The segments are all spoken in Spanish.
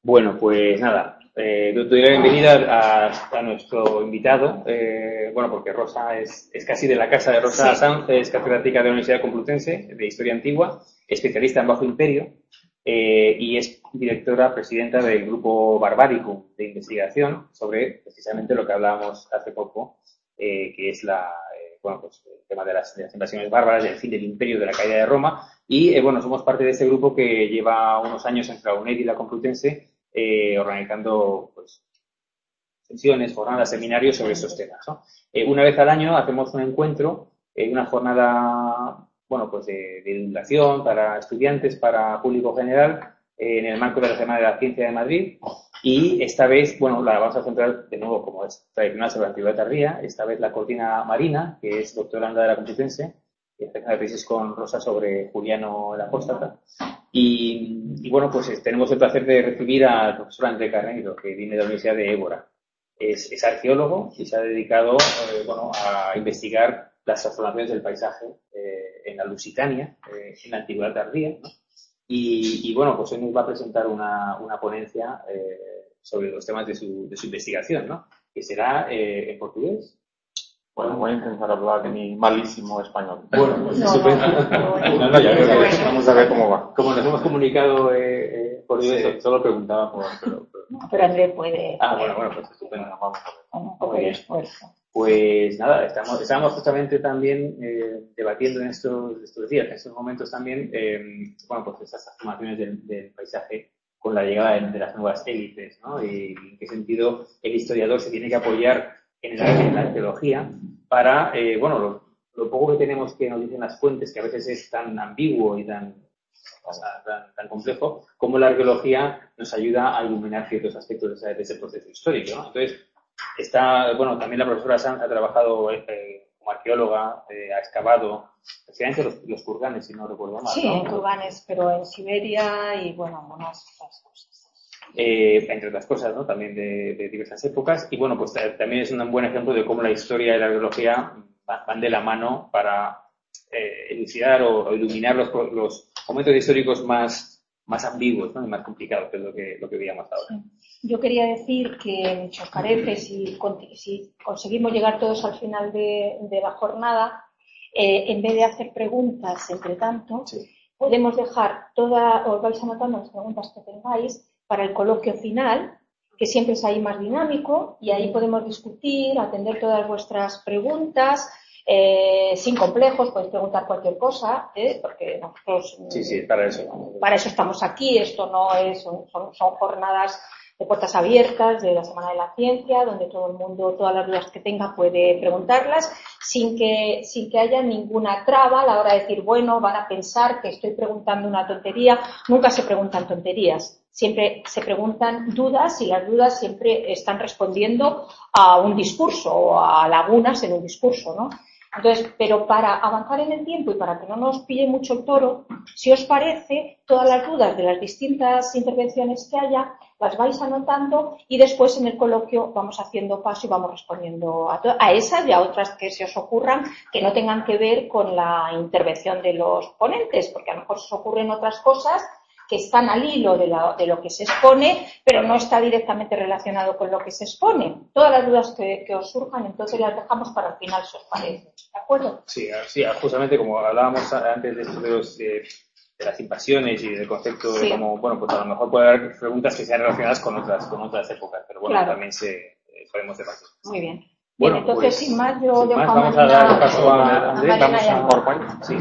Bueno, pues nada, doy la bienvenida a nuestro invitado, porque Rosa es casi de la casa de Rosa Sanz, es catedrática de la Universidad Complutense de Historia Antigua, especialista en Bajo Imperio, y es directora, presidenta del grupo Barbaricum de investigación sobre precisamente lo que hablábamos hace poco, que es el tema de las invasiones bárbaras, del fin del imperio, de la caída de Roma, y somos parte de este grupo que lleva unos años entre la UNED y la Complutense organizando sesiones, jornadas, seminarios sobre estos temas, ¿no? Una vez al año hacemos un encuentro, una jornada de divulgación para estudiantes, para público general, en el marco de la Semana de la Ciencia de Madrid, y esta vez, la vamos a centrar de nuevo, como es tradicional, sobre la antigüedad tardía. Esta vez la Cortina Marina, que es doctoranda de la Complutense, que hace una tesis con Rosa sobre Juliano el Apóstata. Y tenemos el placer de recibir al profesor André Carneiro, que viene de la Universidad de Évora. Es arqueólogo y se ha dedicado a investigar las transformaciones del paisaje en la Lusitania, en la antigüedad tardía, ¿no? Y hoy nos va a presentar una ponencia sobre los temas de su investigación, ¿no? Que será en portugués. Bueno, voy a intentar hablar de mi malísimo español. Bueno, pues estupendo. Ya creo que vamos a ver cómo va. Como nos hemos comunicado por solo preguntaba pero André puede. Pues estupendo. Vamos a ver. Muy bien. Esfuerzo. Pues nada, estábamos justamente también debatiendo en estos días, en estos momentos también, estas transformaciones del paisaje con la llegada de las nuevas élites, ¿no? Y en qué sentido el historiador se tiene que apoyar en la arqueología para, lo poco que tenemos que nos dicen las fuentes, que a veces es tan ambiguo y tan complejo, como la arqueología nos ayuda a iluminar ciertos aspectos de ese proceso histórico, ¿no? Entonces, también la profesora Sanz ha trabajado como arqueóloga, ha excavado, especialmente los kurganes, si no recuerdo mal. Sí, ¿no? en kurganes, pero en Siberia y algunas otras cosas. Entre otras cosas, ¿no? También de diversas épocas. Y también es un buen ejemplo de cómo la historia y la arqueología van de la mano para elucidar o iluminar los momentos históricos más ambiguos, ¿no? Y más complicados, que es lo que veíamos ahora. Yo quería decir que os parece, si conseguimos llegar todos al final de la jornada, en vez de hacer preguntas entre tanto, podemos dejar os vais anotando las preguntas que tengáis para el coloquio final, que siempre es ahí más dinámico, y ahí podemos discutir, atender todas vuestras preguntas, sin complejos, podéis preguntar cualquier cosa, porque nosotros para eso estamos aquí. Esto no es, son jornadas de puertas abiertas de la Semana de la Ciencia, donde todo el mundo, todas las dudas que tenga puede preguntarlas, sin que haya ninguna traba a la hora de decir, van a pensar que estoy preguntando una tontería. Nunca se preguntan tonterías, siempre se preguntan dudas, y las dudas siempre están respondiendo a un discurso o a lagunas en un discurso, ¿no? Entonces, pero para avanzar en el tiempo y para que no nos pille mucho el toro, si os parece, todas las dudas de las distintas intervenciones que haya, las vais anotando, y después en el coloquio vamos haciendo paso y vamos respondiendo a esas y a otras que se os ocurran, que no tengan que ver con la intervención de los ponentes, porque a lo mejor se os ocurren otras cosas que están al hilo de lo que se expone, pero no está directamente relacionado con lo que se expone. Todas las dudas que os surjan, entonces las dejamos para el final, si os parece. ¿De acuerdo? Sí, justamente como hablábamos antes de las invasiones y del concepto, como, a lo mejor puede haber preguntas que sean relacionadas con otras épocas, pero claro, también podemos debatir. Muy bien. Bueno, entonces, sin más, vamos a dar paso a Andrés. Vamos a PowerPoint. Sí.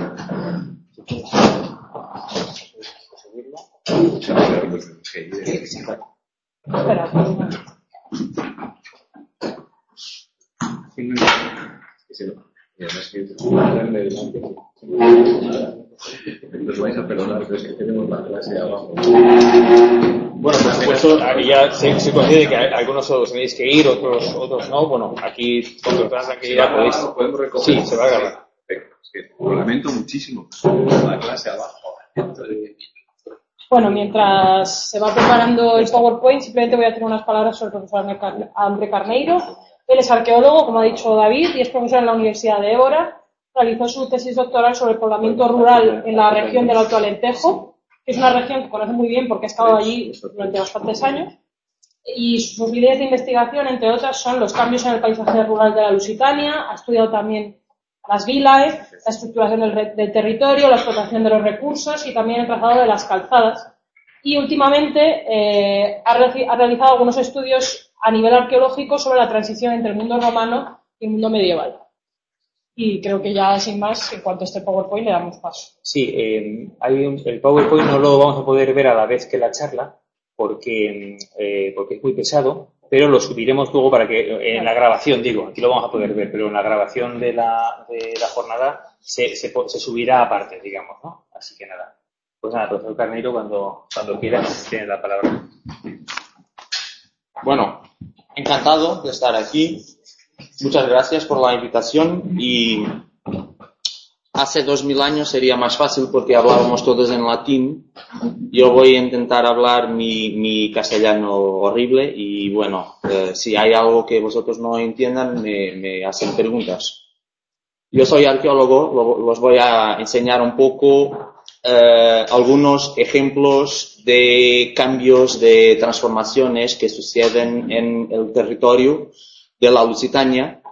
Nos vais a perdonar, pero es que tenemos la clase de abajo. Por supuesto, ya se considera que algunos os tenéis que ir, otros no. Aquí, con toda tranquilidad, podemos recoger. Sí, se va a agarrar. Perfecto. Es que lo lamento muchísimo. La clase abajo. Mientras se va preparando el PowerPoint, simplemente voy a tener unas palabras sobre el profesor André Carneiro. Él es arqueólogo, como ha dicho David, y es profesor en la Universidad de Évora. Realizó su tesis doctoral sobre el poblamiento rural en la región del Alto Alentejo. que es una región que conoce muy bien porque ha estado allí durante bastantes años. Y sus líneas de investigación, entre otras, son los cambios en el paisaje rural de la Lusitania. Ha estudiado también las villae, la estructuración del territorio, la explotación de los recursos y también el trazado de las calzadas. Y últimamente ha realizado algunos estudios a nivel arqueológico sobre la transición entre el mundo romano y el mundo medieval. Y creo que ya, sin más, en cuanto a este PowerPoint, le damos paso. Sí, el PowerPoint no lo vamos a poder ver a la vez que la charla, porque es muy pesado, pero lo subiremos luego para que en la grabación, digo, aquí lo vamos a poder ver, pero en la grabación de la jornada se subirá aparte, digamos, ¿no? Así que nada. Pues nada, profesor Carneiro, cuando quieras, tienes la palabra. Bueno, encantado de estar aquí. Muchas gracias por la invitación y hace 2000 años sería más fácil porque hablábamos todos en latín. Yo voy a intentar hablar mi castellano horrible y bueno, si hay algo que vosotros no entiendan, me hacen preguntas. Yo soy arqueólogo, los voy a enseñar un poco algunos ejemplos de cambios, de transformaciones que suceden en el territorio de la Lusitania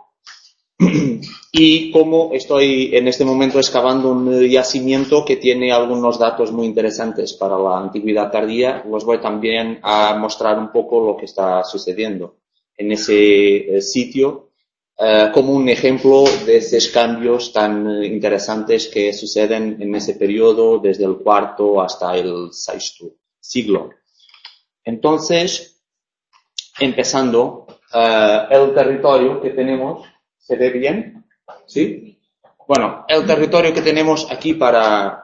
y cómo estoy en este momento excavando un yacimiento que tiene algunos datos muy interesantes para la antigüedad tardía. Os voy también a mostrar un poco lo que está sucediendo en ese sitio como un ejemplo de esos cambios tan interesantes que suceden en ese periodo desde el IV hasta el VI siglo. Entonces, empezando, el territorio que tenemos, ¿se ve bien? ¿Sí? Bueno, el territorio que tenemos aquí para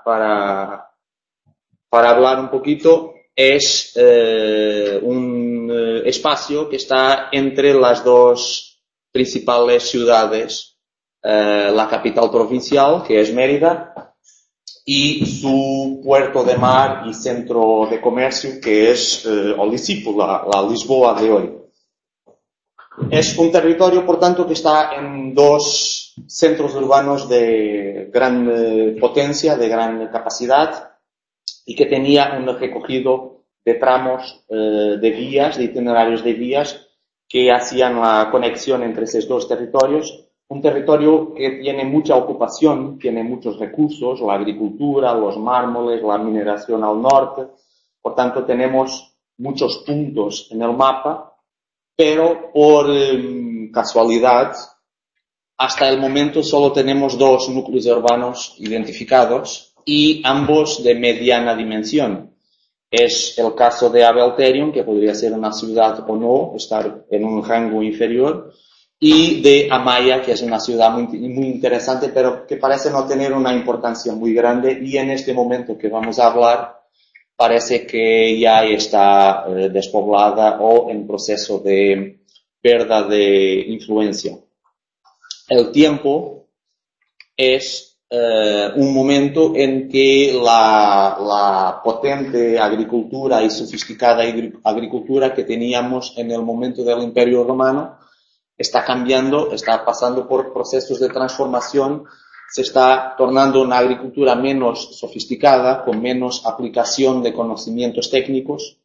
hablar un poquito es un espacio que está entre las dos principales ciudades, la capital provincial, que es Mérida, y su puerto de mar y centro de comercio, que es Olisipo, la Lisboa de hoy. Es un territorio, por tanto, que está en dos centros urbanos de gran potencia, de gran capacidad, y que tenía un recogido de tramos de vías, de itinerarios de vías, que hacían la conexión entre esos dos territorios. Un territorio que tiene mucha ocupación, tiene muchos recursos, la agricultura, los mármoles, la mineración al norte. Por tanto, tenemos muchos puntos en el mapa, pero por casualidad, hasta el momento solo tenemos dos núcleos urbanos identificados y ambos de mediana dimensión. Es el caso de Abelterium, que podría ser una ciudad o no, estar en un rango inferior, y de Amaya, que es una ciudad muy interesante, pero que parece no tener una importancia muy grande, y en este momento que vamos a hablar, parece que ya está despoblada o en proceso de pérdida de influencia. El tiempo es un momento en que la potente agricultura y sofisticada agricultura que teníamos en el momento del Imperio Romano está cambiando, está pasando por procesos de transformación, se está tornando una agricultura menos sofisticada, con menos aplicación de conocimientos técnicos,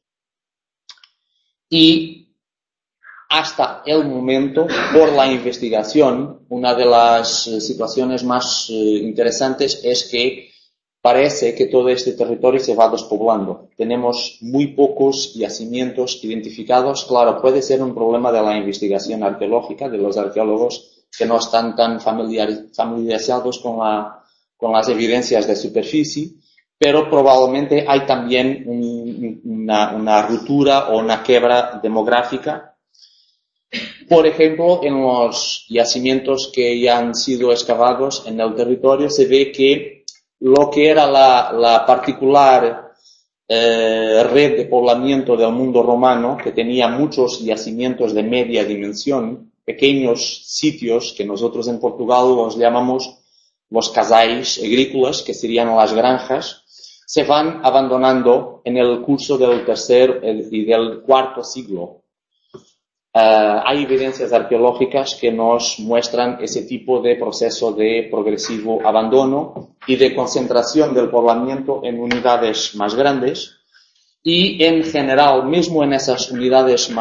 y hasta el momento, por la investigación, una de las situaciones más interesantes es que parece que todo este territorio se va despoblando. Tenemos muy pocos yacimientos identificados. Claro, puede ser un problema de la investigación arqueológica, de los arqueólogos que no están tan familiarizados con las evidencias de superficie, pero probablemente hay también una ruptura o una quiebra demográfica. Por ejemplo, en los yacimientos que ya han sido excavados en el territorio se ve que lo que era la particular red de poblamiento del mundo romano, que tenía muchos yacimientos de media dimensión, pequeños sitios que nosotros en Portugal los llamamos los casais agrícolas, que serían las granjas, se van abandonando en el curso del tercer y del cuarto siglo. hay evidencias arqueológicas que nos muestran ese tipo de proceso de progresivo abandono y de concentración del poblamiento en unidades más grandes. Y en general, mismo en esas unidades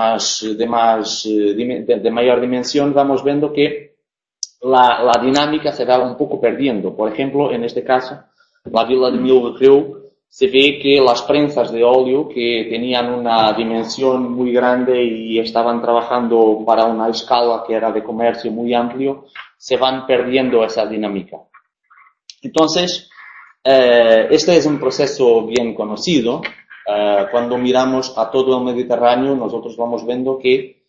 de mayor dimensión, vamos viendo que la dinámica se va un poco perdiendo. Por ejemplo, en este caso, la vila de Milreu, se ve que las prensas de óleo, que tenían una dimensión muy grande y estaban trabajando para una escala que era de comercio muy amplio, se van perdiendo esa dinámica. Entonces, este es un proceso bien conocido. Cuando miramos a todo el Mediterráneo, nosotros vamos viendo que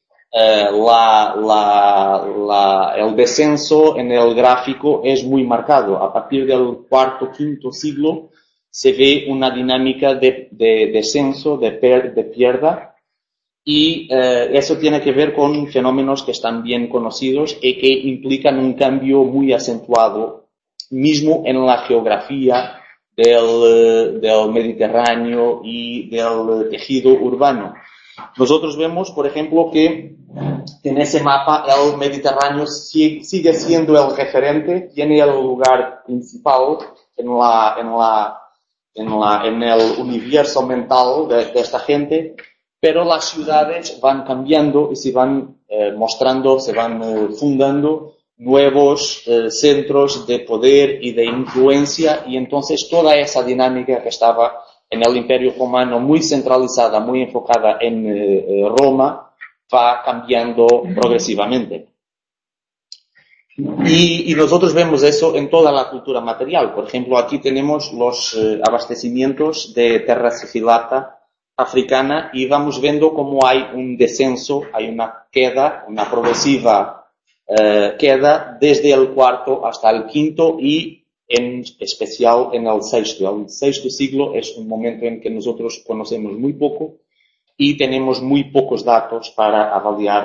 el descenso en el gráfico es muy marcado. A partir del cuarto, quinto siglo se ve una dinámica de descenso, de pérdida, y eso tiene que ver con fenómenos que están bien conocidos y que implican un cambio muy acentuado, mismo en la geografía del Mediterráneo y del tejido urbano. Nosotros vemos, por ejemplo, que en ese mapa el Mediterráneo sigue siendo el referente, tiene el lugar principal en el universo mental de esta gente, pero las ciudades van cambiando y se van mostrando, se van fundando nuevos centros de poder y de influencia, y entonces toda esa dinámica que estaba en el Imperio Romano muy centralizada, muy enfocada en Roma, va cambiando progresivamente. Y nosotros vemos eso en toda la cultura material. Por ejemplo, aquí tenemos los abastecimientos de terra sigillata africana y vamos viendo cómo hay un descenso, hay una queda, una progresiva queda desde el cuarto hasta el quinto y en especial en el sexto. El sexto siglo es un momento en que nosotros conocemos muy poco y tenemos muy pocos datos para avaliar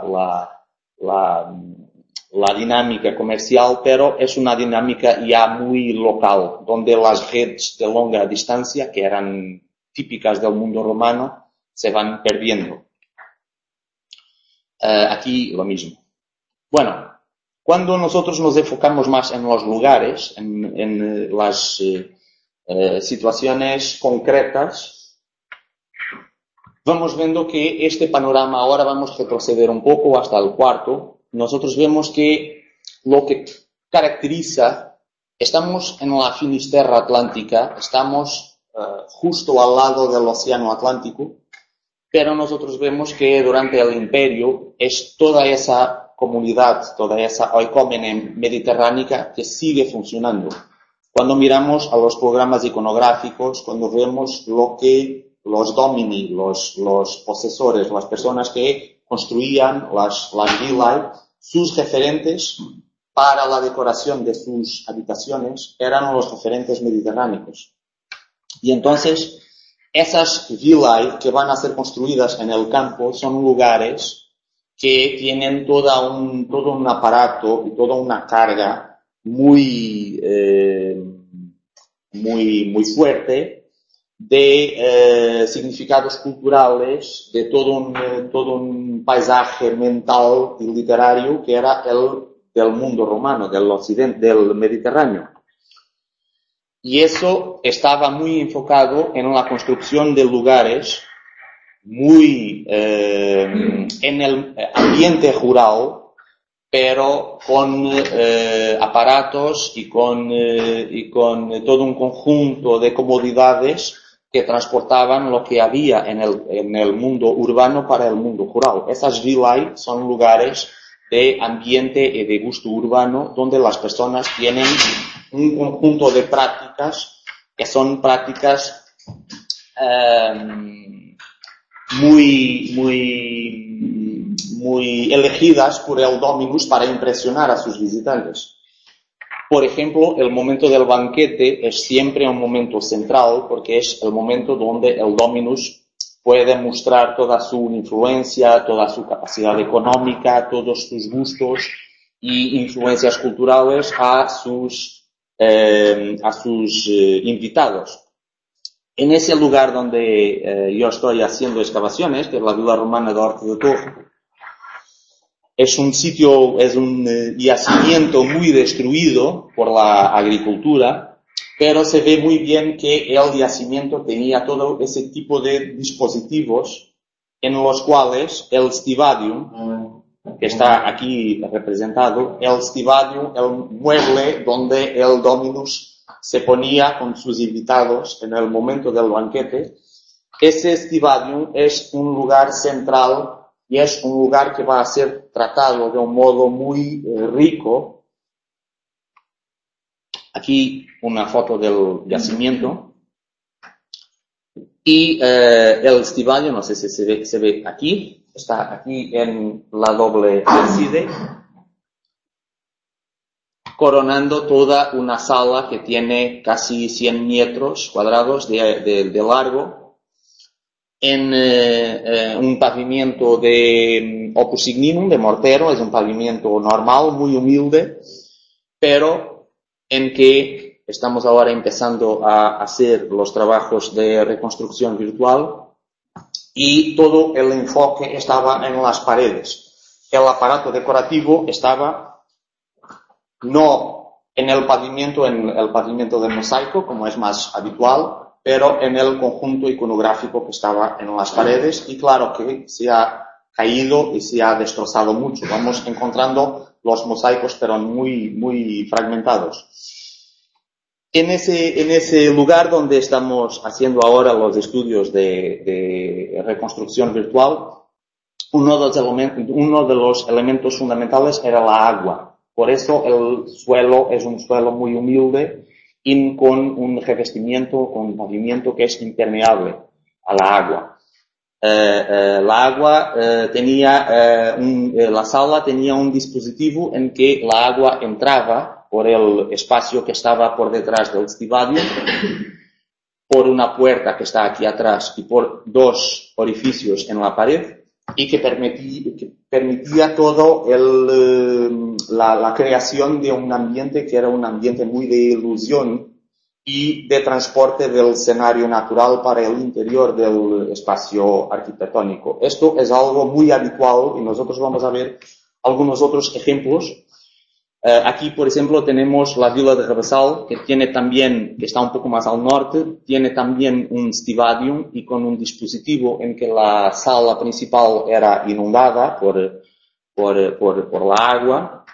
la dinámica comercial, pero es una dinámica ya muy local, donde las redes de longa distancia, que eran típicas del mundo romano, se van perdiendo. Aquí lo mismo. Bueno, cuando nosotros nos enfocamos más en los lugares, en las situaciones concretas, vamos viendo que este panorama, ahora vamos a retroceder un poco hasta el cuarto. Nosotros vemos que lo que caracteriza, estamos en la Finisterra Atlántica, estamos justo al lado del Océano Atlántico, pero nosotros vemos que durante el Imperio es toda esa comunidad, toda esa oikómene mediterránea que sigue funcionando. Cuando miramos a los programas iconográficos, cuando vemos lo que los domini, los posesores, las personas que construían las villae, sus referentes para la decoración de sus habitaciones eran los referentes mediterráneos. Y entonces, esas villae que van a ser construidas en el campo son lugares que tienen todo un aparato y toda una carga muy fuerte de significados culturales, de todo un paisaje mental y literario que era el del mundo romano, del occidente, del Mediterráneo. Y eso estaba muy enfocado en la construcción de lugares muy en el ambiente rural, pero con aparatos y con todo un conjunto de comodidades que transportaban lo que había en el mundo urbano para el mundo rural. Esas villae son lugares de ambiente y de gusto urbano donde las personas tienen un conjunto de prácticas que son prácticas muy elegidas por el dominus para impresionar a sus visitantes. Por ejemplo, el momento del banquete es siempre un momento central porque es el momento donde el dominus puede mostrar toda su influencia, toda su capacidad económica, todos sus gustos y influencias culturales a sus invitados. En ese lugar donde yo estoy haciendo excavaciones, que es la villa romana de Horta de Torre, es un sitio, es un yacimiento muy destruido por la agricultura, pero se ve muy bien que el yacimiento tenía todo ese tipo de dispositivos en los cuales el Stivadium, que está aquí representado, el Stivadium, el mueble donde el Dominus se ponía con sus invitados en el momento del banquete. Ese Stivadium es un lugar central y es un lugar que va a ser tratado de un modo muy rico. Aquí una foto del yacimiento. Y el Stivadium, no sé si se ve aquí, está aquí en la doble ábside, coronando toda una sala que tiene casi 100 metros cuadrados de largo, en un pavimento de opus igninum, de mortero, es un pavimento normal, muy humilde, pero en que estamos ahora empezando a hacer los trabajos de reconstrucción virtual y todo el enfoque estaba en las paredes. El aparato decorativo estaba no en el pavimento de mosaico, como es más habitual, pero en el conjunto iconográfico que estaba en las paredes, y claro que se ha caído y se ha destrozado mucho. Vamos encontrando los mosaicos, pero muy, muy fragmentados. En ese lugar donde estamos haciendo ahora los estudios de reconstrucción virtual, uno de los elementos fundamentales era la agua. Por eso el suelo es un suelo muy humilde y con un revestimiento, con un pavimento que es impermeable a la agua. La agua la sala tenía un dispositivo en que la agua entraba por el espacio que estaba por detrás del Stivadium, por una puerta que está aquí atrás y por dos orificios en la pared, y que permitía todo la creación de un ambiente que era un ambiente muy de ilusión y de transporte del escenario natural para el interior del espacio arquitectónico. Esto es algo muy habitual y nosotros vamos a ver algunos otros ejemplos. Aquí, por ejemplo, tenemos la Vila de Rebesal, que está un poco más al norte, tiene también un Stivadium y con un dispositivo en que la sala principal era inundada por la agua.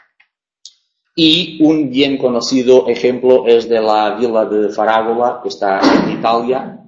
Y un bien conocido ejemplo es de la Vila de Faragola, que está en Italia.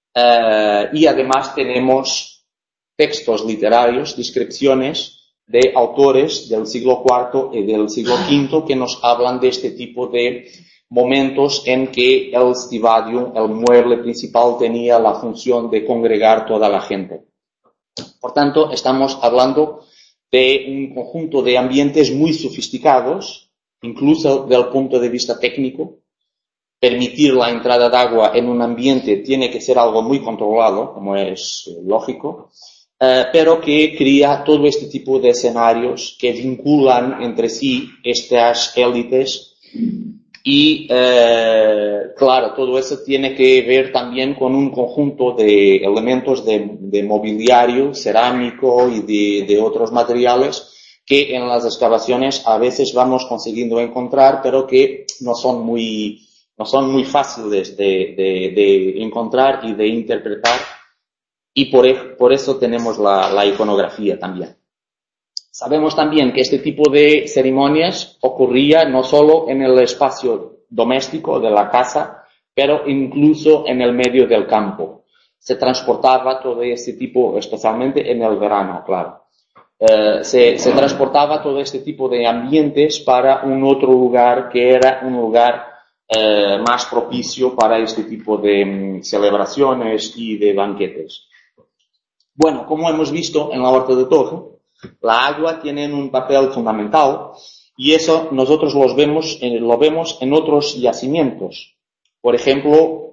Y además tenemos textos literarios, descripciones de autores del siglo IV y del siglo V que nos hablan de este tipo de momentos en que el Stivadium, el mueble principal, tenía la función de congregar toda la gente. Por tanto, estamos hablando de un conjunto de ambientes muy sofisticados, incluso desde el punto de vista técnico. Permitir la entrada de agua en un ambiente tiene que ser algo muy controlado, como es lógico, pero que crea todo este tipo de escenarios que vinculan entre sí estas élites y, claro, todo eso tiene que ver también con un conjunto de elementos de mobiliario cerámico y de otros materiales que en las excavaciones a veces vamos consiguiendo encontrar, pero que no son muy fáciles de encontrar y de interpretar. Y por eso tenemos la iconografía también. Sabemos también que este tipo de ceremonias ocurría no solo en el espacio doméstico de la casa, pero incluso en el medio del campo. Se transportaba todo este tipo, especialmente en el verano, claro. Se transportaba todo este tipo de ambientes para un otro lugar que era un lugar más propicio para este tipo de celebraciones y de banquetes. Bueno, como hemos visto en la Horta de Torre, la agua tiene un papel fundamental y eso nosotros lo vemos en otros yacimientos. Por ejemplo,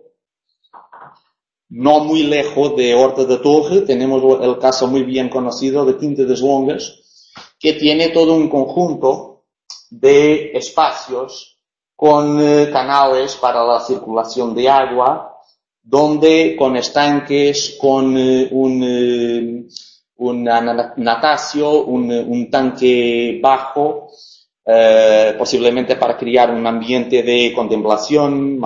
no muy lejos de Horta de Torre tenemos el caso muy bien conocido de Quinta das Longas, que tiene todo un conjunto de espacios con canales para la circulación de agua, donde con estanques, con natatio, un tanque bajo, posiblemente para crear un ambiente de contemplación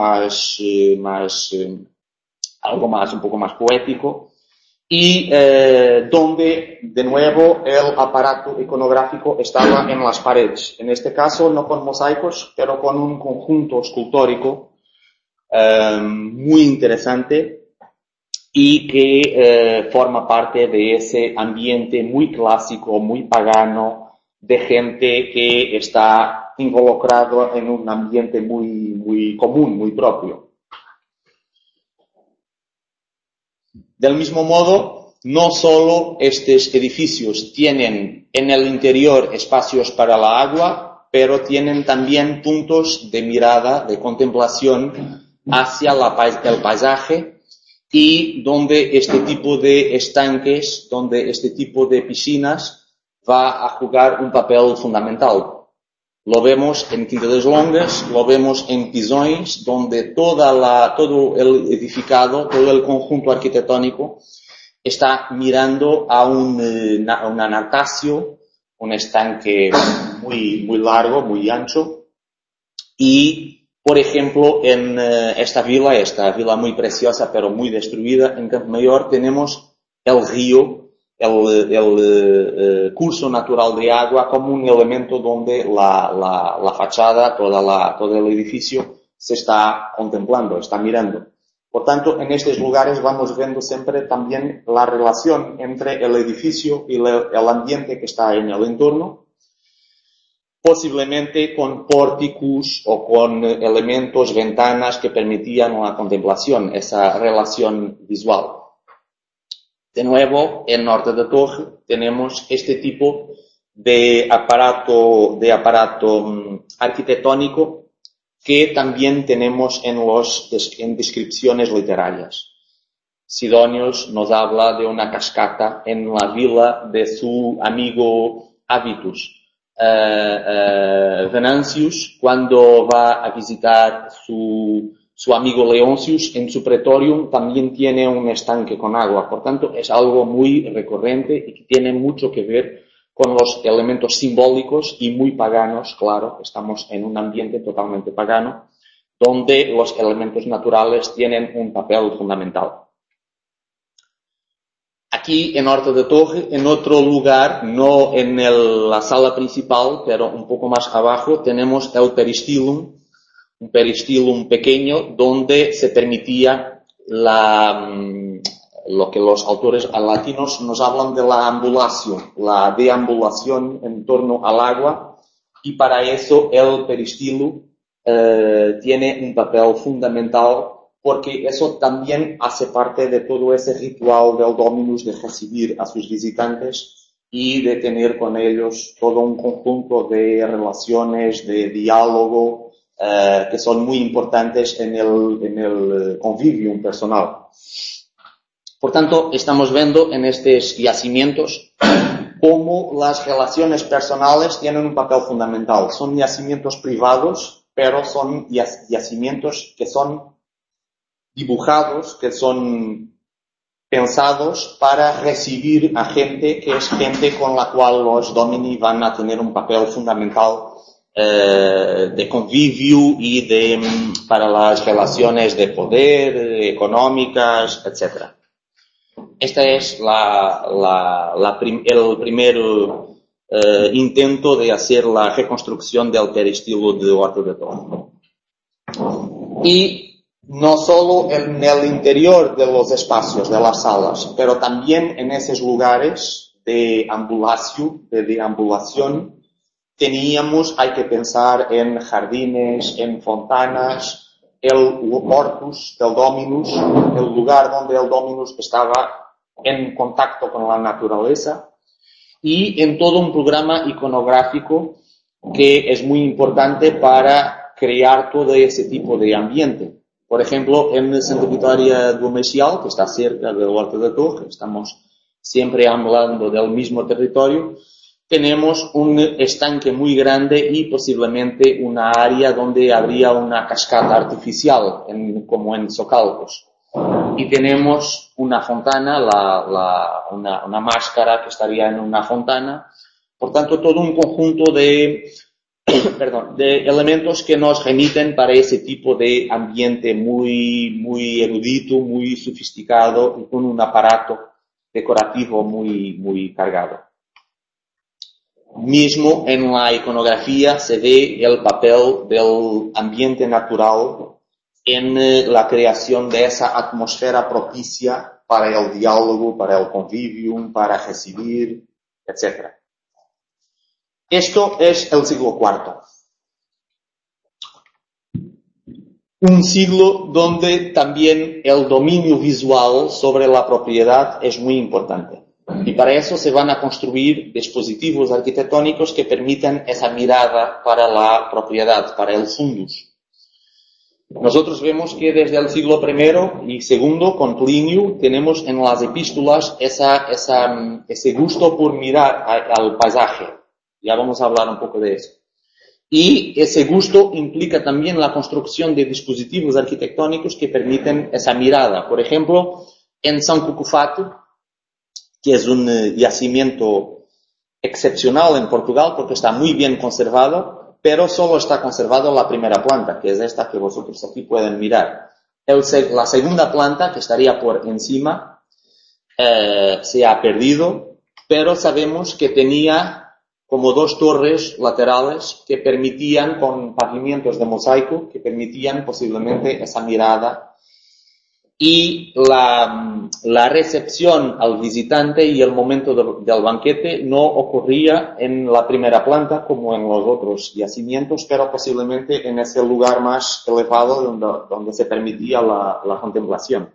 algo más, un poco más poético, y donde, de nuevo, el aparato iconográfico estaba en las paredes. En este caso, no con mosaicos, pero con un conjunto escultórico muy interesante y que forma parte de ese ambiente muy clásico, muy pagano, de gente que está involucrado en un ambiente muy común, muy propio. Del mismo modo, no solo estos edificios tienen en el interior espacios para la agua, pero tienen también puntos de mirada, de contemplación hacia el paisaje, y donde este tipo de estanques, donde este tipo de piscinas va a jugar un papel fundamental. Lo vemos en Quinta das Longas, lo vemos en Pisões, donde todo el edificado, todo el conjunto arquitectónico está mirando a una natatio, un estanque muy largo, muy ancho. Y, por ejemplo, en esta vila muy preciosa pero muy destruida, en Campo Maior, tenemos el río, el curso natural de agua como un elemento donde la fachada, todo el edificio se está contemplando, está mirando. Por tanto, en estos lugares vamos viendo siempre también la relación entre el edificio y el ambiente que está en el entorno, posiblemente con pórticos o con elementos, ventanas que permitían una contemplación, esa relación visual. De nuevo, en Norte da Torre tenemos este tipo de aparato arquitectónico que también tenemos en descripciones literarias. Sidonios nos habla de una cascata en la vila de su amigo Avitus. Venantius, cuando va a visitar su amigo Leoncius, en su pretorium también tiene un estanque con agua. Por tanto, es algo muy recurrente y que tiene mucho que ver con los elementos simbólicos y muy paganos. Claro, estamos en un ambiente totalmente pagano, donde los elementos naturales tienen un papel fundamental. Aquí en Horta da Torre, en otro lugar, no en la sala principal, pero un poco más abajo, tenemos el peristilum, un peristilum pequeño donde se permitía lo que los autores latinos nos hablan de la ambulación, la deambulación en torno al agua, y para eso el peristilum tiene un papel fundamental, porque eso también hace parte de todo ese ritual del Dominus de recibir a sus visitantes y de tener con ellos todo un conjunto de relaciones, de diálogo, que son muy importantes en el convivio personal. Por tanto, estamos viendo en estos yacimientos cómo las relaciones personales tienen un papel fundamental. Son yacimientos privados, pero son yacimientos que son dibujados, que son pensados para recibir a gente que es gente con la cual los domini van a tener un papel fundamental de convivio y para las relaciones de poder, económicas, etc. Este es el primer intento de hacer la reconstrucción del peristilum de Horta da Torre. Y no solo en el interior de los espacios, de las salas, pero también en esos lugares de deambulación, hay que pensar en jardines, en fontanas, el hortus del Dominus, el lugar donde el Dominus estaba en contacto con la naturaleza, y en todo un programa iconográfico que es muy importante para crear todo ese tipo de ambiente. Por ejemplo, en Santa Vitória do Meixal, que está cerca de Horta da Torre, estamos siempre hablando del mismo territorio, tenemos un estanque muy grande y posiblemente una área donde habría una cascada artificial, como en Socalcos. y tenemos una fontana, una máscara que estaría en una fontana. Por tanto, todo un conjunto de elementos que nos remiten para ese tipo de ambiente muy erudito, muy sofisticado y con un aparato decorativo muy cargado. Mismo en la iconografía se ve el papel del ambiente natural en la creación de esa atmósfera propicia para el diálogo, para el convivium, para recibir, etc. Esto es el siglo IV. Un siglo donde también el dominio visual sobre la propiedad es muy importante. Y para eso se van a construir dispositivos arquitectónicos que permitan esa mirada para la propiedad, para el fundus. Nosotros vemos que desde el siglo I y II, con Plinio, tenemos en las epístolas ese gusto por mirar al paisaje. Ya vamos a hablar un poco de eso. Y ese gusto implica también la construcción de dispositivos arquitectónicos que permiten esa mirada. Por ejemplo, en São Cucufato, que es un yacimiento excepcional en Portugal porque está muy bien conservado, pero solo está conservado la primera planta, que es esta que vosotros aquí pueden mirar. La segunda planta, que estaría por encima, se ha perdido, pero sabemos que tenía como dos torres laterales que permitían, con pavimentos de mosaico, que permitían posiblemente esa mirada. Y la recepción al visitante y el momento del banquete no ocurría en la primera planta como en los otros yacimientos, pero posiblemente en ese lugar más elevado donde se permitía la contemplación.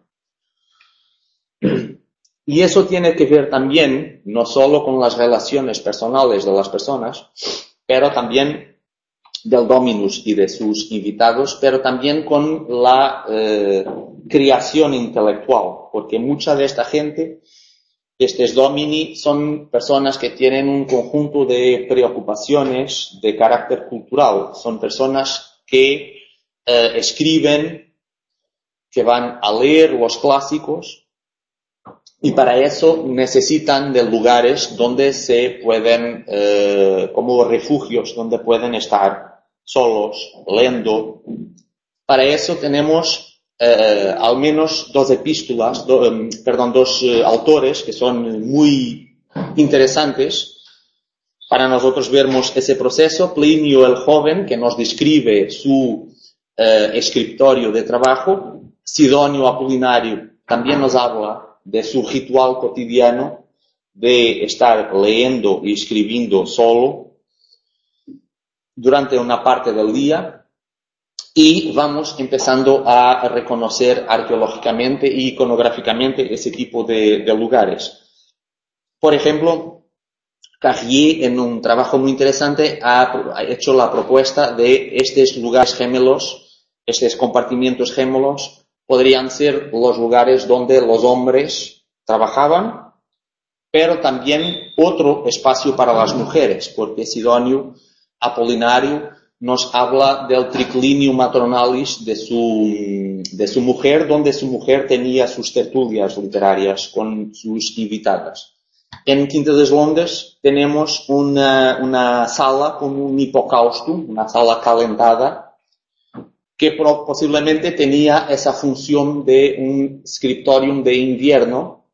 Y eso tiene que ver también no solo con las relaciones personales de las personas, pero también del dominus y de sus invitados, pero también con la creación intelectual, porque mucha de esta gente, estos domini, son personas que tienen un conjunto de preocupaciones de carácter cultural, son personas que escriben, que van a leer los clásicos, y para eso necesitan de lugares donde se pueden, como refugios, donde pueden estar solos, leyendo. Para eso tenemos al menos dos epístolas, dos autores que son muy interesantes. Para nosotros vemos ese proceso. Plinio el Joven, que nos describe su escritorio de trabajo. Sidonio Apolinario también nos habla de su ritual cotidiano de estar leyendo y escribiendo solo durante una parte del día. Y vamos empezando a reconocer arqueológicamente y iconográficamente ese tipo de lugares. Por ejemplo, Carrier, en un trabajo muy interesante, ha hecho la propuesta de estos lugares gemelos, estos compartimientos gemelos, podrían ser los lugares donde los hombres trabajaban, pero también otro espacio para las mujeres, porque Sidonio Apolinario nos habla del triclinium matronalis de su mujer, donde su mujer tenía sus tertulias literarias con sus invitadas. En Quinta das Longas tenemos una sala con un hipocaustum, una sala calentada, que posiblemente tenía esa función de un scriptorium de invierno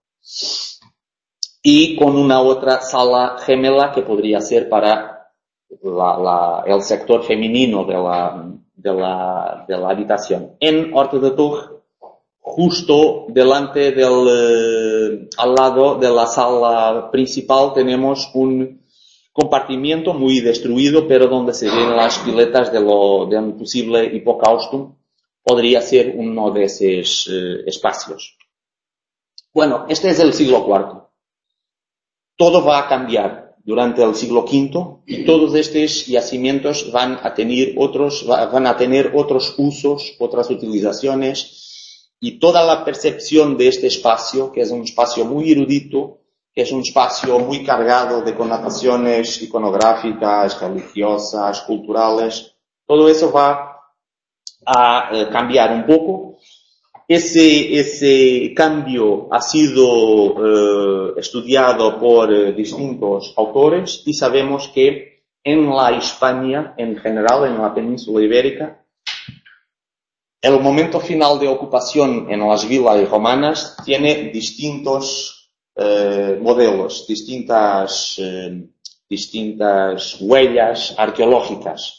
y con una otra sala gemela que podría ser para el sector femenino de la habitación. En Horta de Torre, justo delante al lado de la sala principal, tenemos un compartimiento muy destruido, pero donde se ven las piletas de un posible hipocaustum. Podría ser uno de esos espacios. Bueno, este es el siglo IV. Todo va a cambiar durante el siglo V y todos estos yacimientos van a tener otros usos, otras utilizaciones, y toda la percepción de este espacio, que es un espacio muy erudito, que es un espacio muy cargado de connotaciones iconográficas, religiosas, culturales, todo eso va a cambiar un poco. Ese cambio ha sido estudiado por distintos autores y sabemos que en la Hispania, en general, en la península ibérica, el momento final de ocupación en las villas romanas tiene distintos modelos, distintas huellas arqueológicas.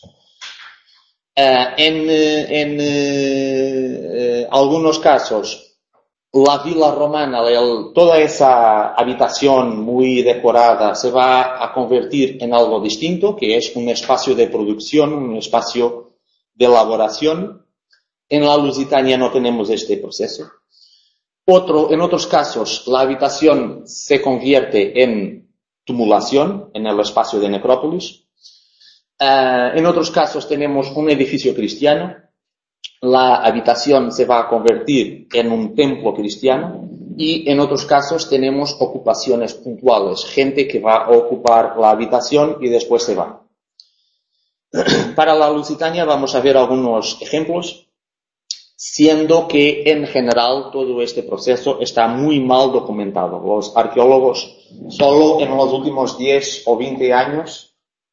En algunos casos, la villa romana, toda esa habitación muy decorada se va a convertir en algo distinto, que es un espacio de producción, un espacio de elaboración. En la Lusitania no tenemos este proceso. En otros casos, la habitación se convierte en tumulación, en el espacio de necrópolis. En otros casos tenemos un edificio cristiano. La habitación se va a convertir en un templo cristiano. Y en otros casos tenemos ocupaciones puntuales. Gente que va a ocupar la habitación y después se va. Para la Lusitania vamos a ver algunos ejemplos, siendo que en general todo este proceso está muy mal documentado. Los arqueólogos solo en los últimos 10 o 20 años,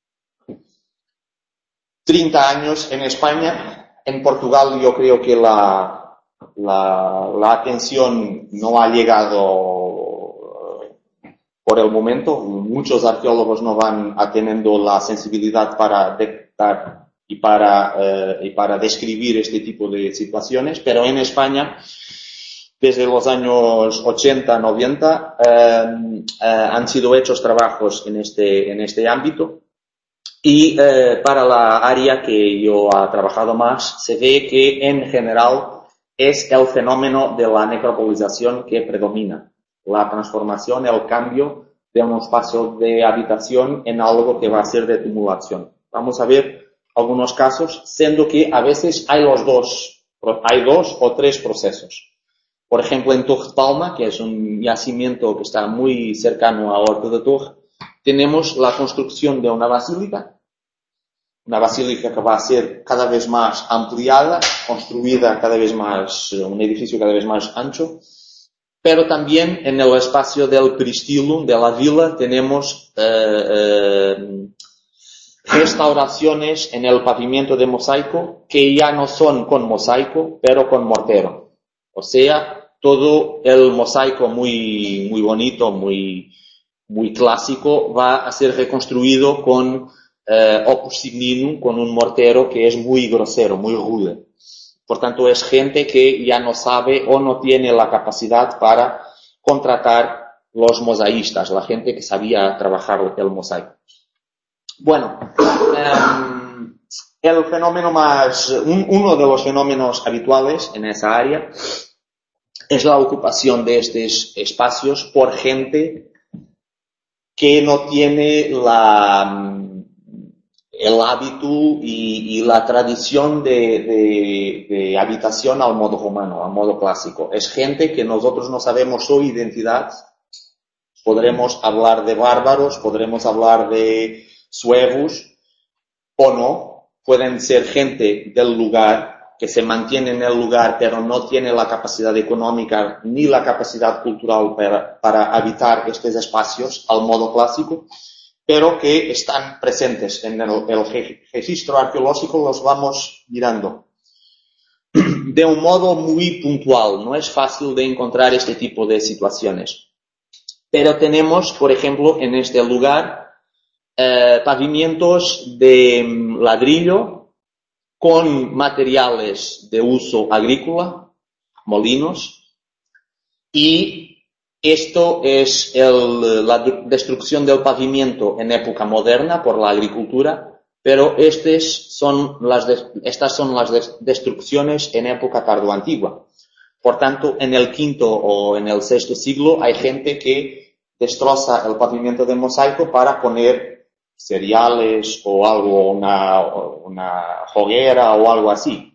30 años en España, en Portugal yo creo que la atención no ha llegado por el momento. Muchos arqueólogos no van teniendo la sensibilidad para detectar y para describir este tipo de situaciones, pero en España, desde los años 80, 90, han sido hechos trabajos en este ámbito. Y para la área que yo he trabajado más, se ve que en general es el fenómeno de la necropolización que predomina. La transformación, el cambio de un espacio de habitación en algo que va a ser de tumulación. Vamos a ver algunos casos, siendo que a veces hay dos o tres procesos. Por ejemplo, en Torre Palma, que es un yacimiento que está muy cercano a Horta de Torre, tenemos la construcción de una basílica que va a ser cada vez más ampliada, construida cada vez más, un edificio cada vez más ancho, pero también en el espacio del Pristilum, de la villa, tenemos restauraciones en el pavimento de mosaico, que ya no son con mosaico, pero con mortero. O sea, todo el mosaico muy, muy bonito, muy clásico, va a ser reconstruido con opus signinum, con un mortero que es muy grosero, muy rude. Por tanto, es gente que ya no sabe o no tiene la capacidad para contratar los mosaístas, la gente que sabía trabajar el mosaico. Bueno, el fenómeno uno de los fenómenos habituales en esa área es la ocupación de estos espacios por gente que no tiene el hábito y la tradición de habitación al modo romano, al modo clásico. Es gente que nosotros no sabemos su identidad. Podremos hablar de bárbaros, podremos hablar de suevos o no. Pueden ser gente del lugar que se mantiene en el lugar pero no tiene la capacidad económica ni la capacidad cultural para habitar estos espacios al modo clásico, pero que están presentes en el registro arqueológico, los vamos mirando de un modo muy puntual. No es fácil de encontrar este tipo de situaciones, pero tenemos, por ejemplo, en este lugar pavimentos de ladrillo con materiales de uso agrícola, molinos, y esto es la destrucción del pavimento en época moderna por la agricultura, pero estas son las destrucciones en época tardoantigua. Por tanto, en el V o en el VI siglo hay gente que destroza el pavimento de mosaico para poner cereales o algo, una hoguera o algo así.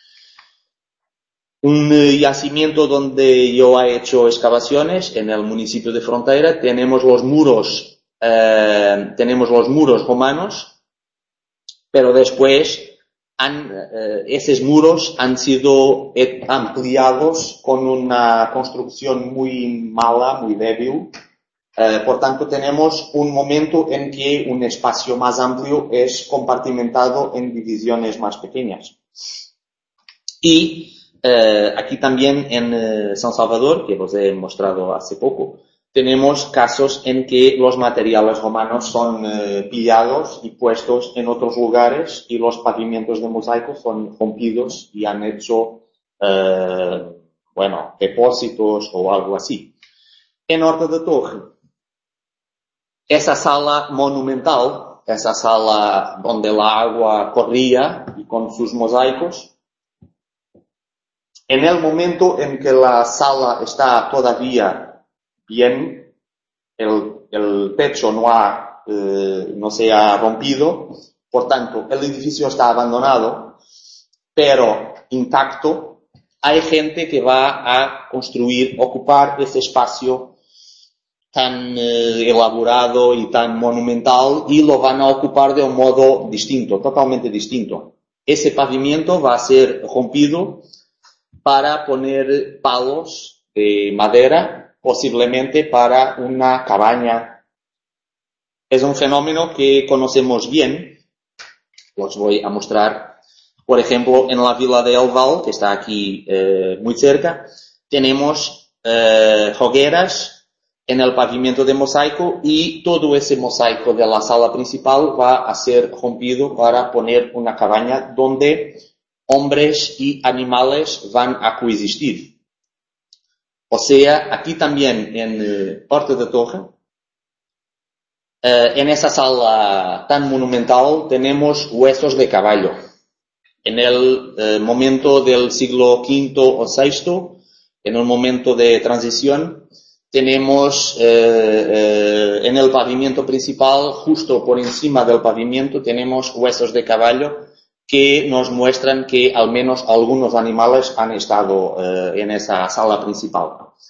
Un yacimiento donde yo he hecho excavaciones en el municipio de Frontera, tenemos los muros romanos, pero después esos muros han sido ampliados con una construcción muy mala, muy débil. Por tanto, tenemos un momento en que un espacio más amplio es compartimentado en divisiones más pequeñas. Y aquí también en San Salvador, que os he mostrado hace poco, tenemos casos en que los materiales romanos son pillados y puestos en otros lugares y los pavimentos de mosaico son rompidos y han hecho, depósitos o algo así. En Horta da Torre, esa sala monumental, esa sala donde la agua corría y con sus mosaicos, en el momento en que la sala está todavía bien, el techo no se ha rompido, por tanto, el edificio está abandonado, pero intacto. Hay gente que va a ocupar ese espacio tan elaborado y tan monumental y lo van a ocupar de un modo distinto, totalmente distinto. Ese pavimento va a ser rompido para poner palos de madera, posiblemente para una cabaña. Es un fenómeno que conocemos bien. Os voy a mostrar. Por ejemplo, en la vila de El Val, que está aquí muy cerca, tenemos hogueras en el pavimento de mosaico y todo ese mosaico de la sala principal va a ser rompido para poner una cabaña donde hombres y animales van a coexistir. O sea, aquí también en Horta da Torre, en esa sala tan monumental tenemos huesos de caballo. En el momento del siglo V o VI, en un momento de transición, tenemos en el pavimento principal, justo por encima del pavimento, tenemos huesos de caballo que nos muestran que al menos algunos animales han estado en esa sala principal.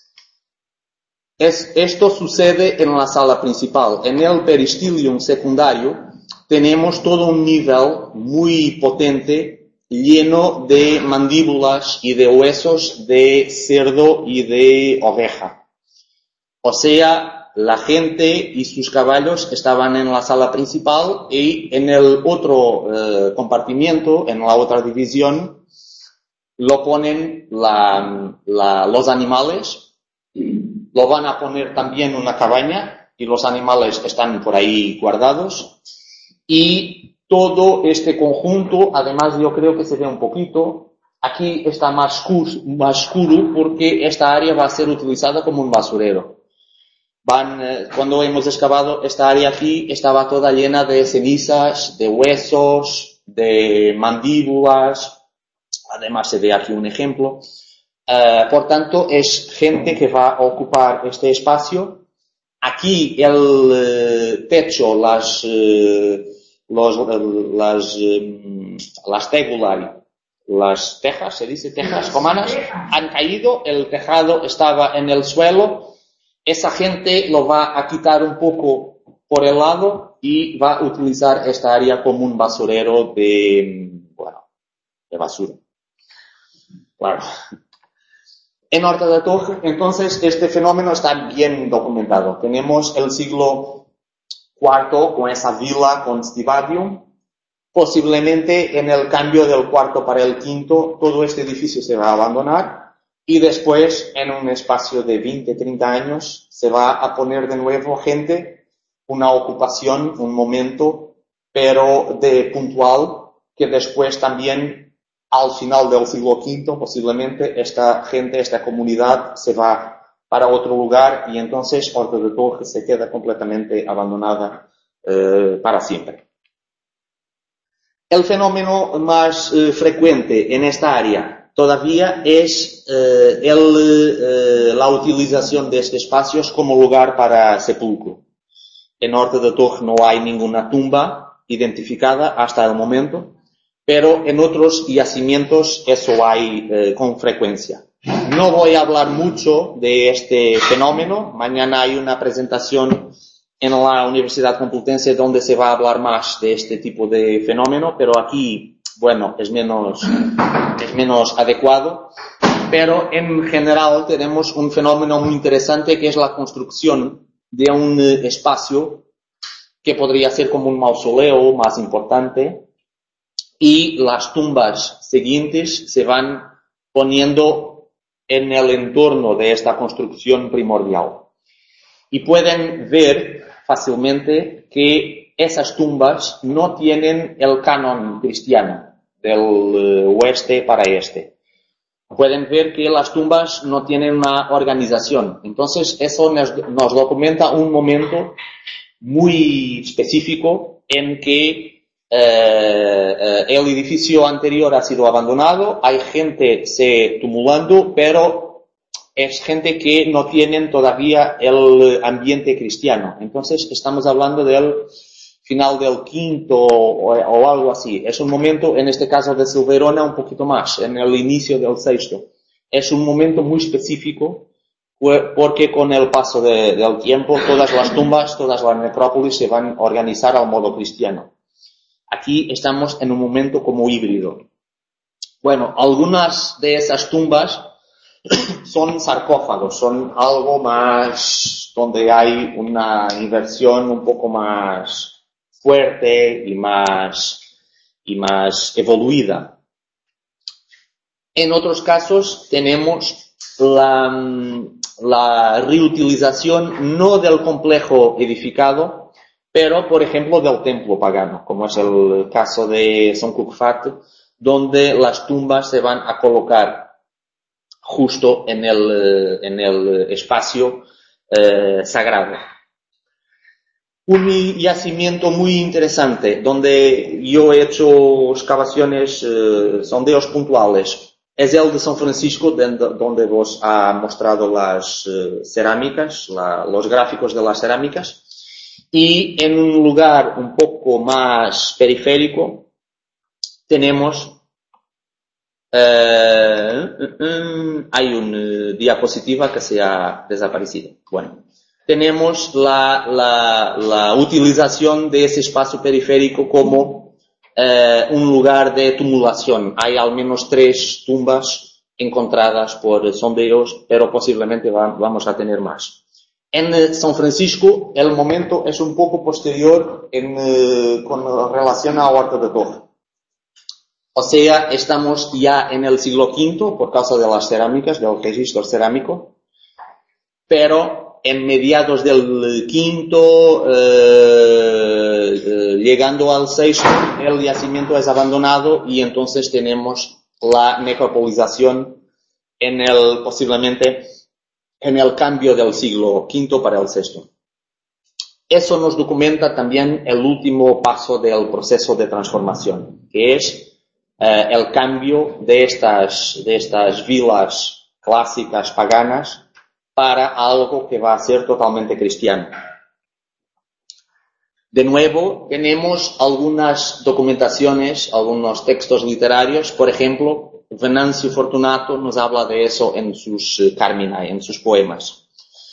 Esto sucede en la sala principal. En el peristilium secundario tenemos todo un nivel muy potente, lleno de mandíbulas y de huesos de cerdo y de oveja. O sea, la gente y sus caballos estaban en la sala principal y en el otro compartimiento, en la otra división, lo ponen los animales, lo van a poner también una cabaña y los animales están por ahí guardados. Y todo este conjunto, además yo creo que se ve un poquito, aquí está más oscuro porque esta área va a ser utilizada como un basurero. Cuando hemos excavado esta área aquí, estaba toda llena de cenizas, de huesos, de mandíbulas. Además se ve aquí un ejemplo. Por tanto, es gente que va a ocupar este espacio. Aquí el techo, las tegular, las tejas, se dice tejas romanas, han caído, el tejado estaba en el suelo. Esa gente lo va a quitar un poco por el lado y va a utilizar esta área como un basurero de basura. Claro. En Horta da Torre, entonces, este fenómeno está bien documentado. Tenemos el siglo IV con esa vila con Stivadium. Posiblemente en el cambio del IV para el V, todo este edificio se va a abandonar. Y después, en un espacio de 20-30 años, se va a poner de nuevo gente, una ocupación, un momento, pero de puntual, que después también, al final del siglo V, posiblemente, esta gente, esta comunidad, se va para otro lugar y entonces Horta da Torre se queda completamente abandonada para siempre. El fenómeno más frecuente en esta área todavía es la utilización de estos espacios como lugar para sepulcro. En Horta da Torre no hay ninguna tumba identificada hasta el momento, pero en otros yacimientos eso hay con frecuencia. No voy a hablar mucho de este fenómeno. Mañana hay una presentación en la Universidad Complutense donde se va a hablar más de este tipo de fenómeno, pero aquí bueno, es menos adecuado, pero en general tenemos un fenómeno muy interesante que es la construcción de un espacio que podría ser como un mausoleo más importante, y las tumbas siguientes se van poniendo en el entorno de esta construcción primordial. Y pueden ver fácilmente que esas tumbas no tienen el canon cristiano del oeste para este. Pueden ver que las tumbas no tienen una organización. Entonces eso nos documenta un momento muy específico en que el edificio anterior ha sido abandonado, hay gente se tumulando, pero es gente que no tienen todavía el ambiente cristiano. Entonces estamos hablando del final del quinto o algo así. Es un momento, en este caso de Silverona, un poquito más, en el inicio del sexto. Es un momento muy específico porque con el paso del tiempo todas las tumbas, todas las necrópolis se van a organizar al modo cristiano. Aquí estamos en un momento como híbrido. Bueno, algunas de esas tumbas son sarcófagos, son algo más donde hay una inversión un poco más fuerte y más evoluida. En otros casos tenemos la reutilización no del complejo edificado, pero por ejemplo del templo pagano, como es el caso de Songkhram, donde las tumbas se van a colocar justo en el espacio sagrado. Un yacimiento muy interesante donde yo he hecho excavaciones, sondeos puntuales, es el de San Francisco, donde vos ha mostrado las cerámicas, los gráficos de las cerámicas, y en un lugar un poco más periférico tenemos hay una diapositiva que se ha desaparecido. Bueno, tenemos la utilización de ese espacio periférico como un lugar de tumulación. Hay al menos 3 tumbas encontradas por sondeos, pero posiblemente vamos a tener más. En San Francisco el momento es un poco posterior con relación a Huerta de Torre. O sea, estamos ya en el siglo V por causa de las cerámicas, del registro cerámico, pero en mediados del V, llegando al VI, el yacimiento es abandonado y entonces tenemos la necropolización posiblemente en el cambio del siglo V para el VI. Eso nos documenta también el último paso del proceso de transformación, que es el cambio de estas vilas clásicas paganas para algo que va a ser totalmente cristiano. De nuevo, tenemos algunas documentaciones, algunos textos literarios. Por ejemplo, Venancio Fortunato nos habla de eso en sus Carminae, en sus poemas.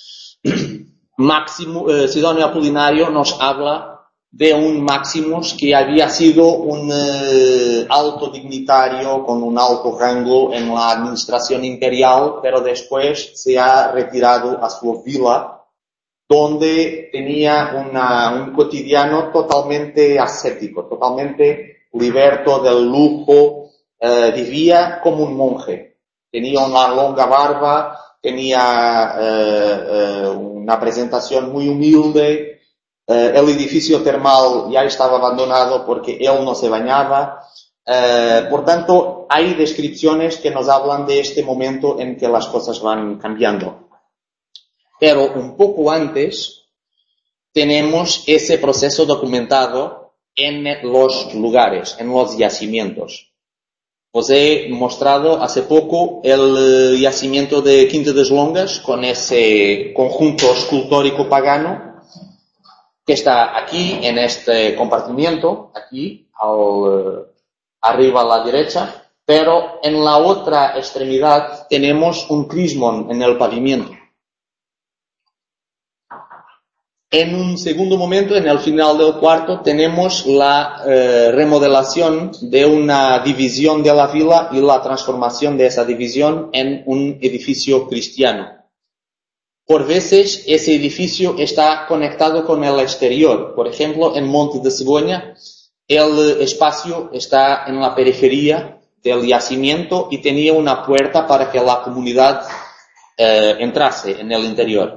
Sidonio Apolinario nos habla de un Maximus que había sido un alto dignitario con un alto rango en la administración imperial, pero después se ha retirado a su vila, donde tenía un cotidiano totalmente ascético, totalmente liberto del lujo, vivía como un monje. Tenía una longa barba, tenía una presentación muy humilde. El edificio termal ya estaba abandonado porque él no se bañaba. Por tanto, hay descripciones que nos hablan de este momento en que las cosas van cambiando. Pero un poco antes tenemos ese proceso documentado en los lugares, en los yacimientos. Os he mostrado hace poco el yacimiento de Quinta das Longas con ese conjunto escultórico pagano que está aquí en este compartimiento, aquí arriba a la derecha, pero en la otra extremidad tenemos un crismón en el pavimento. En un segundo momento, en el final del cuarto, tenemos la remodelación de una división de la vila y la transformación de esa división en un edificio cristiano. Por veces, ese edificio está conectado con el exterior. Por ejemplo, en Monte de Cigüeña, el espacio está en la periferia del yacimiento y tenía una puerta para que la comunidad entrase en el interior.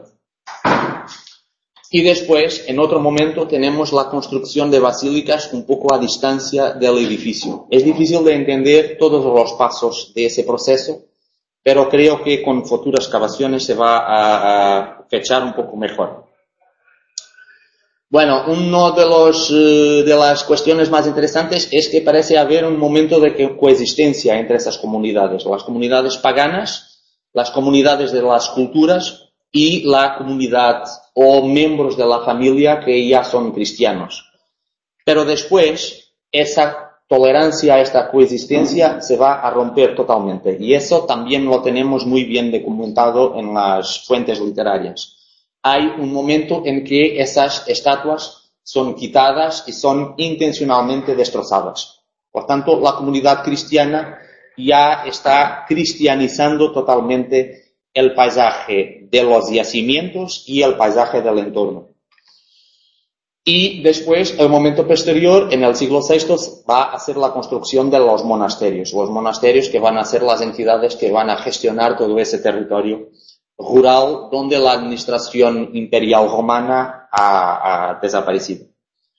Y después, en otro momento, tenemos la construcción de basílicas un poco a distancia del edificio. Es difícil de entender todos los pasos de ese proceso, pero creo que con futuras excavaciones se va a fechar un poco mejor. Bueno, uno de las cuestiones más interesantes es que parece haber un momento de coexistencia entre esas comunidades. Las comunidades paganas, las comunidades de las culturas y la comunidad o miembros de la familia que ya son cristianos. Pero después, esa tolerancia, esta coexistencia se va a romper totalmente. Y eso también lo tenemos muy bien documentado en las fuentes literarias. Hay un momento en que esas estatuas son quitadas y son intencionalmente destrozadas. Por tanto, la comunidad cristiana ya está cristianizando totalmente el paisaje de los yacimientos y el paisaje del entorno. Y después, el momento posterior, en el siglo VI, va a ser la construcción de los monasterios que van a ser las entidades que van a gestionar todo ese territorio rural donde la administración imperial romana ha desaparecido.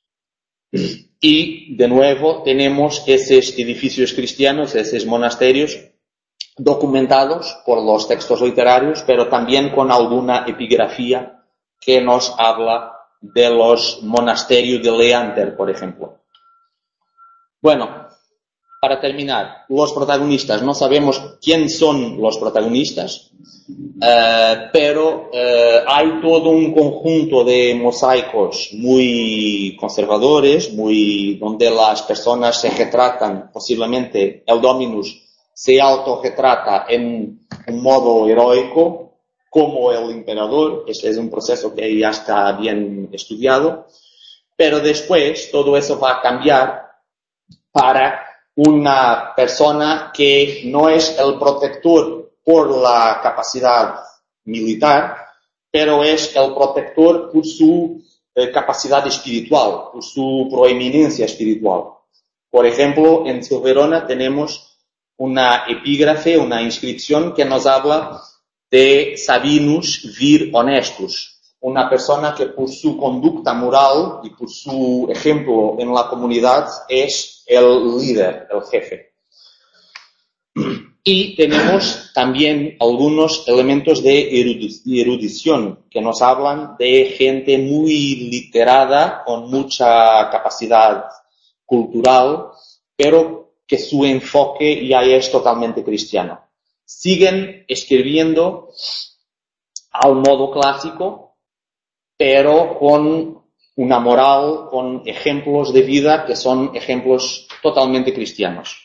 Y, de nuevo, tenemos esos edificios cristianos, esos monasterios, documentados por los textos literarios, pero también con alguna epigrafía que nos habla de los monasterios de Leanter, por ejemplo. Bueno, para terminar, los protagonistas. No sabemos quién son los protagonistas, pero hay todo un conjunto de mosaicos muy conservadores, donde las personas se retratan, posiblemente el Dominus se autorretrata en un modo heroico, como el emperador. Ese es un proceso que ya está bien estudiado. Pero después todo eso va a cambiar para una persona que no es el protector por la capacidad militar, pero es el protector por su capacidad espiritual, por su proeminencia espiritual. Por ejemplo, en Silverona tenemos una epígrafe, una inscripción que nos habla de Sabinus vir honestus, una persona que por su conducta moral y por su ejemplo en la comunidad es el líder, el jefe. Y tenemos también algunos elementos de erudición que nos hablan de gente muy literada, con mucha capacidad cultural, pero que su enfoque ya es totalmente cristiano. Siguen escribiendo a un modo clásico, pero con una moral, con ejemplos de vida que son ejemplos totalmente cristianos.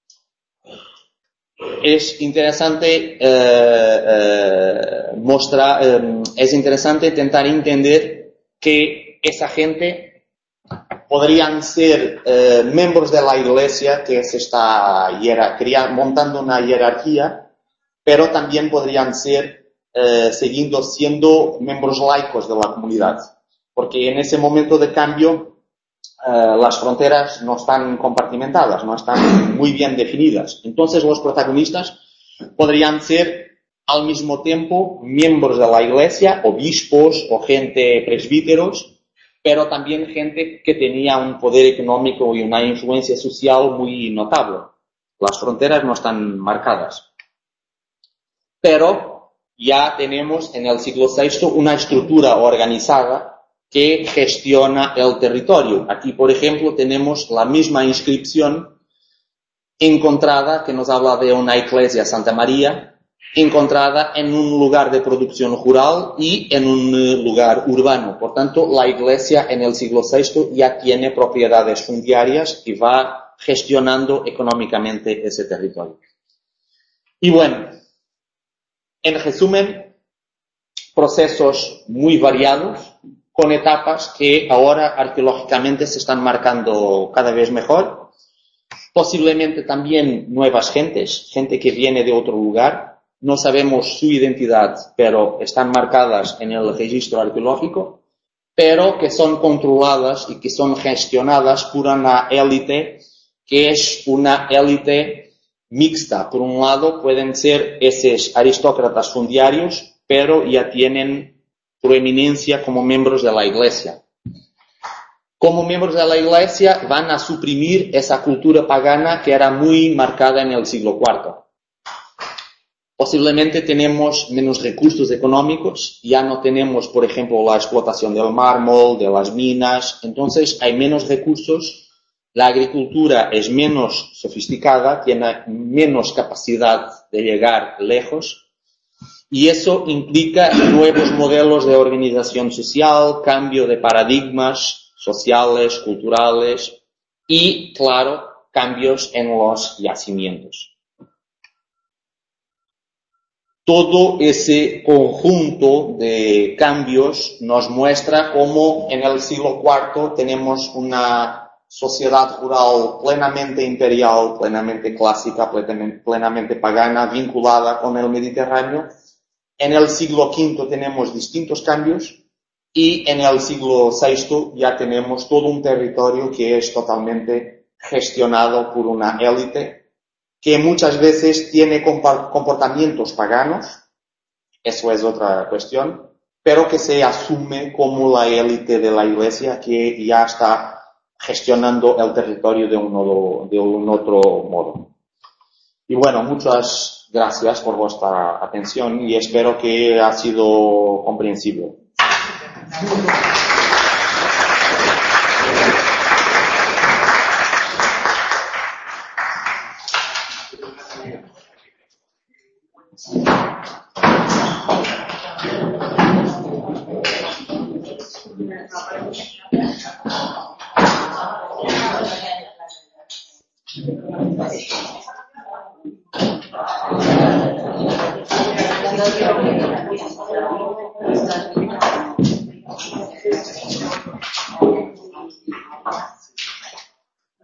Es interesante es interesante intentar entender que esa gente podrían ser miembros de la iglesia que se está montando una jerarquía, pero también podrían ser siendo miembros laicos de la comunidad, porque en ese momento de cambio las fronteras no están compartimentadas, no están muy bien definidas. Entonces los protagonistas podrían ser al mismo tiempo miembros de la iglesia, obispos o gente presbíteros, pero también gente que tenía un poder económico y una influencia social muy notable. Las fronteras no están marcadas. Pero ya tenemos en el siglo VI una estructura organizada que gestiona el territorio. Aquí, por ejemplo, tenemos la misma inscripción encontrada que nos habla de una iglesia Santa María, encontrada en un lugar de producción rural y en un lugar urbano. Por tanto, la iglesia en el siglo VI ya tiene propiedades fundiarias y va gestionando económicamente ese territorio. Y bueno, en resumen, procesos muy variados, con etapas que ahora arqueológicamente se están marcando cada vez mejor. Posiblemente también nuevas gentes, gente que viene de otro lugar. No sabemos su identidad, pero están marcadas en el registro arqueológico, pero que son controladas y que son gestionadas por una élite que es una élite mixta. Por un lado pueden ser esos aristócratas fundiarios, pero ya tienen proeminencia como miembros de la Iglesia. Como miembros de la Iglesia van a suprimir esa cultura pagana que era muy marcada en el siglo IV. Posiblemente tenemos menos recursos económicos, ya no tenemos, por ejemplo, la explotación del mármol, de las minas, entonces hay menos recursos, la agricultura es menos sofisticada, tiene menos capacidad de llegar lejos, y eso implica nuevos modelos de organización social, cambio de paradigmas sociales, culturales y, claro, cambios en los yacimientos. Todo ese conjunto de cambios nos muestra cómo en el siglo IV tenemos una sociedad rural plenamente imperial, plenamente clásica, plenamente pagana, vinculada con el Mediterráneo. En el siglo V tenemos distintos cambios y en el siglo VI ya tenemos todo un territorio que es totalmente gestionado por una élite que muchas veces tiene comportamientos paganos, eso es otra cuestión, pero que se asume como la élite de la Iglesia que ya está gestionando el territorio de un otro modo. Y bueno, muchas gracias por vuestra atención y espero que ha sido comprensible.